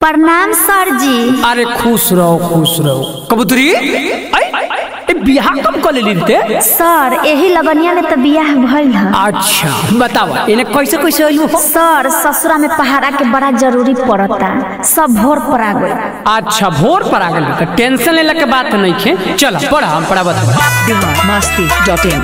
प्रणाम सर जी। अरे खुश रहो कबूतरी बियाह कब कर लेते सर यही लगनिया में तो बियाह भइल है। अच्छा बताओ इन्हें कैसे कैसे आइलू सर ससुरा में पहाड़ा के बड़ा जरूरी पड़ता, सब भोर पर आ गए। अच्छा भोर पर आ गए तो टेंशन लेला के बात नहीं खे। चलो पढ़ा हम पढ़ा बता biharmasti.in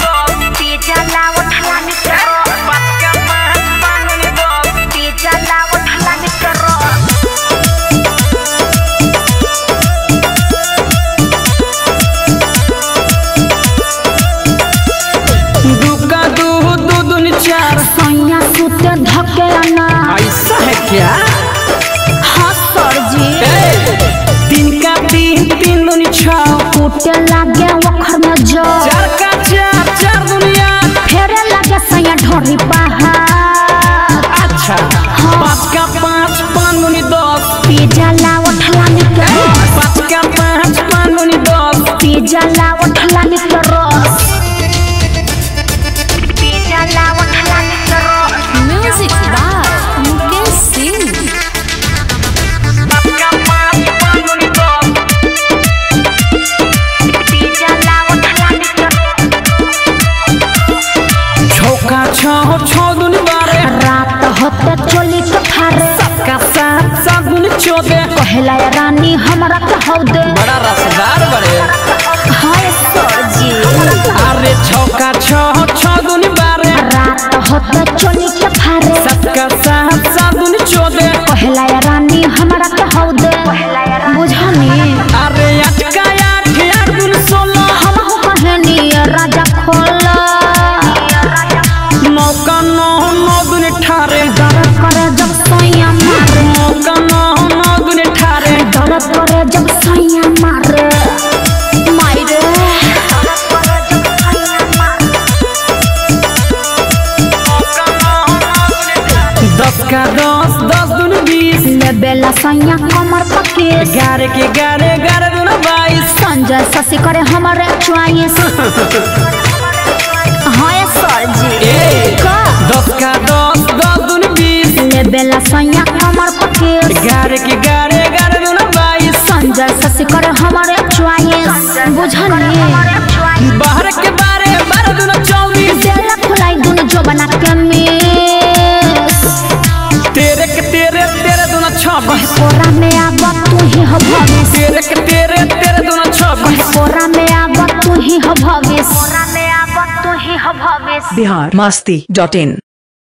ऐसा है क्या? हाँ सर जी। दिन का तीन दुनी छाओ टूटे लागे वखर में जो चार का चार दुनिया फेरे लागे सैया ढोरी पहाड़। अच्छा पाँच का पाँच दुनी 10 पिज्जा ला उठला निकरो 5 का 5 दुनी 10 पिज्जा ला उठला निकरो पिज्जा ला उठला निकरो। Music by Mukesh Singh. छो दुनी 12 रात होते चोली के थारे सबका साथ दुनी 14 कहला रानी हमरा कहो दे बड़ा रसदार बड़े। हाय सर जी। अरे छो दुनी 12 रात होते चोली के थारे सबका साथ दुनी 14 कहला रानी हमरा कहो दे बुझनी। अरे 8 का 8 दुनी 16 हम हो कहनी राजा खोला मौका 9 दुनी 18 दर्द करे जब सैया मारे मौका 9 दुनी 18 दर्द करे जब सैया मारे मारे 10 का 10 दुनी 20 ले बेला सैया कमर पके 11 के 11 दुनी 22 संजय शशि करे हमारे चॉइस। हाय सर जी। 10 का 10 दुनी 20 ले बेला सैया कमर पके 11 के 11 दुनी 22 संजय शशि करे हमारे चॉइस बुझनी। बाहर के 12 दुनी 24 बेला खुलाई दुनु जो बना के मिस तेरे दुनी 26 कोरा में आबा तू ही हो भविष्य तेरे दुनी 26 कोरा में आबा तू ही हो भविष्य कोरा में आबा तू ही हो भविष्य। biharmasti.in